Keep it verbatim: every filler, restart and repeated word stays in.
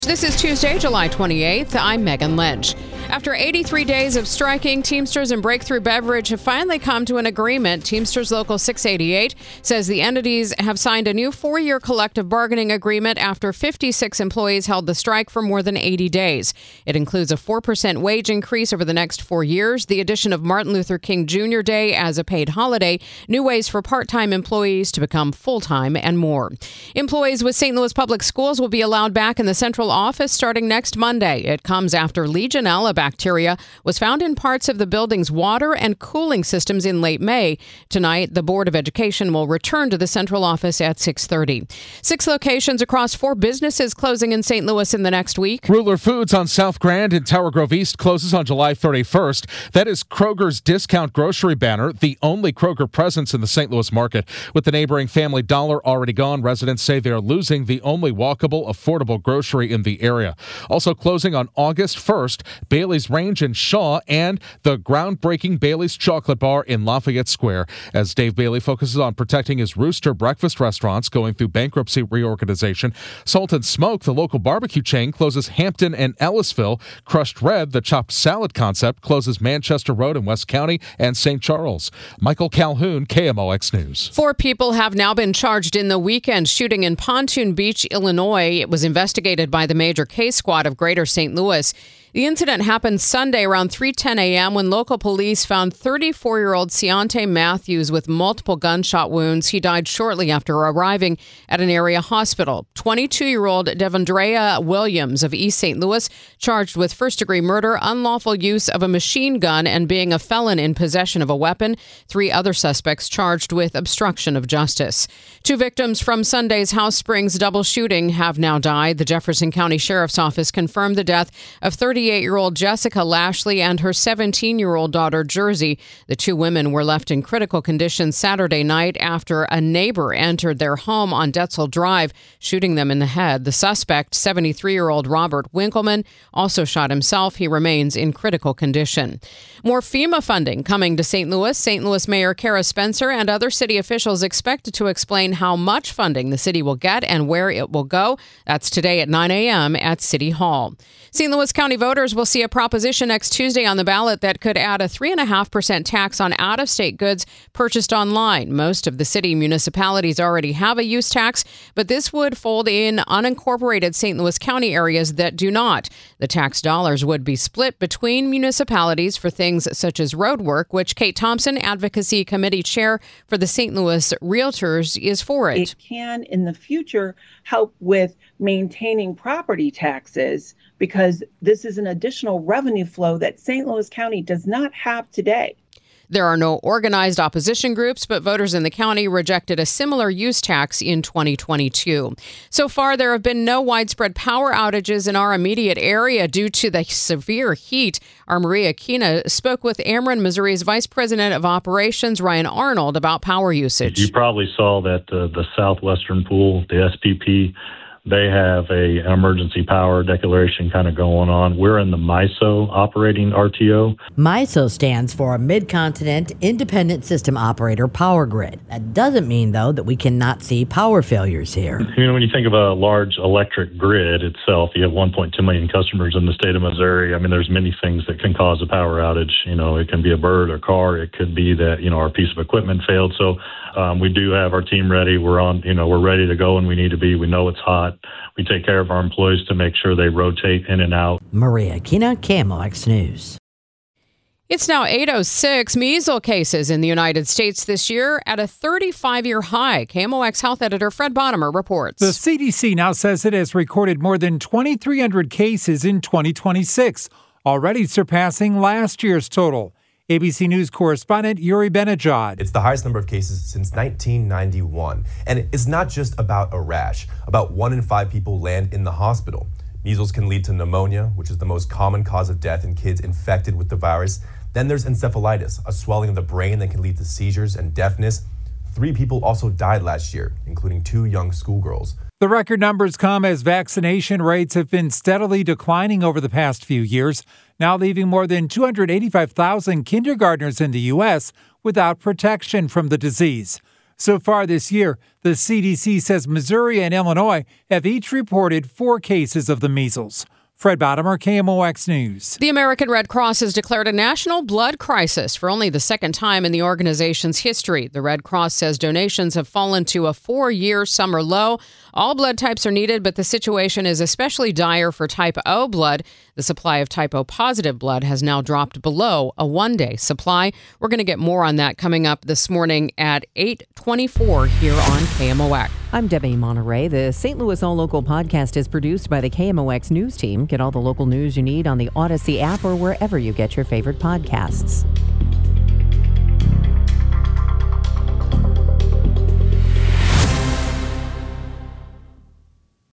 This is Tuesday, July twenty-eighth. I'm Megan Lynch. After eighty-three days of striking, Teamsters and Breakthrough Beverage have finally come to an agreement. Teamsters Local six eighty-eight says the entities have signed a new four-year collective bargaining agreement after fifty-six employees held the strike for more than eighty days. It includes a four percent wage increase over the next four years, the addition of Martin Luther King Junior Day as a paid holiday, new ways for part-time employees to become full-time, and more. Employees with Saint Louis Public Schools will be allowed back in the central office starting next Monday. It comes after Legionella bacteria was found in parts of the building's water and cooling systems in late May. Tonight, the Board of Education will return to the central office at six thirty. Six locations across four businesses closing in Saint Louis in the next week. Ruler Foods on South Grand and Tower Grove East closes on July thirty-first. That is Kroger's discount grocery banner, the only Kroger presence in the Saint Louis market. With the neighboring Family Dollar already gone, residents say they are losing the only walkable, affordable grocery in the area. Also closing on August first, Bailey's Range in Shaw and the groundbreaking Bailey's Chocolate Bar in Lafayette Square, as Dave Bailey focuses on protecting his Rooster breakfast restaurants going through bankruptcy reorganization. Salt and Smoke, the local barbecue chain, closes Hampton and Ellisville. Crushed Red, the chopped salad concept, closes Manchester Road in West County and Saint Charles. Michael Calhoun, K M O X News. Four people have now been charged in the weekend shooting in Pontoon Beach, Illinois. It was investigated by the Major Case Squad of Greater Saint Louis. The incident happened Sunday around three ten a.m. when local police found thirty-four-year-old Ciante Matthews with multiple gunshot wounds. He died shortly after arriving at an area hospital. twenty-two-year-old Devondrea Williams of East Saint Louis, charged with first-degree murder, unlawful use of a machine gun, and being a felon in possession of a weapon. Three other suspects charged with obstruction of justice. Two victims from Sunday's House Springs double shooting have now died. The Jefferson County Sheriff's Office confirmed the death of thirty-eight-year-old Jessica Lashley and her seventeen-year-old daughter, Jersey. The two women were left in critical condition Saturday night after a neighbor entered their home on Detzel Drive, shooting them in the head. The suspect, seventy-three-year-old Robert Winkleman, also shot himself. He remains in critical condition. More FEMA funding coming to Saint Louis. Saint Louis Mayor Kara Spencer and other city officials expected to explain how much funding the city will get and where it will go. That's today at nine a.m. at City Hall. Saint Louis County voters will see a proposition next Tuesday on the ballot that could add a three point five percent tax on out-of-state goods purchased online. Most of the city municipalities already have a use tax, but this would fold in unincorporated Saint Louis County areas that do not. The tax dollars would be split between municipalities for things such as road work, which Kate Thompson, Advocacy Committee Chair for the Saint Louis Realtors, is for it. It can, in the future, help with maintaining property taxes, because this is an additional revenue flow that Saint Louis County does not have today. There are no organized opposition groups, but voters in the county rejected a similar use tax in twenty twenty-two. So far, there have been no widespread power outages in our immediate area due to the severe heat. Our Maria Kina spoke with Ameren, Missouri's Vice President of Operations, Ryan Arnold, about power usage. You probably saw that uh, the Southwestern Pool, the S P P, they have a, an emergency power declaration kind of going on. We're in the M I S O operating R T O. M I S O stands for a Mid-Continent Independent System Operator Power Grid. That doesn't mean, though, that we cannot see power failures here. You know, when you think of a large electric grid itself, you have one point two million customers in the state of Missouri. I mean, there's many things that can cause a power outage. You know, it can be a bird or car. It could be that, you know, our piece of equipment failed. So um, we do have our team ready. We're on, you know, we're ready to go when we need to be. We know it's hot. We take care of our employees to make sure they rotate in and out. Maria Kina, K M O X News. It's now eight oh six. Measles cases in the United States this year at a thirty-five-year high. K M O X Health Editor Fred Bottomer reports. The C D C now says it has recorded more than twenty-three hundred cases in twenty twenty-six, already surpassing last year's total. A B C News correspondent Yuri Benajad. It's the highest number of cases since nineteen ninety-one. And it's not just about a rash. About one in five people land in the hospital. Measles can lead to pneumonia, which is the most common cause of death in kids infected with the virus. Then there's encephalitis, a swelling of the brain that can lead to seizures and deafness. Three people also died last year, including two young schoolgirls. The record numbers come as vaccination rates have been steadily declining over the past few years, now leaving more than two hundred eighty-five thousand kindergartners in the U S without protection from the disease. So far this year, the C D C says Missouri and Illinois have each reported four cases of the measles. Fred Bottomer, K M O X News. The American Red Cross has declared a national blood crisis for only the second time in the organization's history. The Red Cross says donations have fallen to a four-year summer low. All blood types are needed, but the situation is especially dire for type O blood. The supply of type O positive blood has now dropped below a one-day supply. We're going to get more on that coming up this morning at eight twenty-four here on K M O X. I'm Debbie Monterey. The Saint Louis All Local podcast is produced by the K M O X News team. Get all the local news you need on the Odyssey app or wherever you get your favorite podcasts.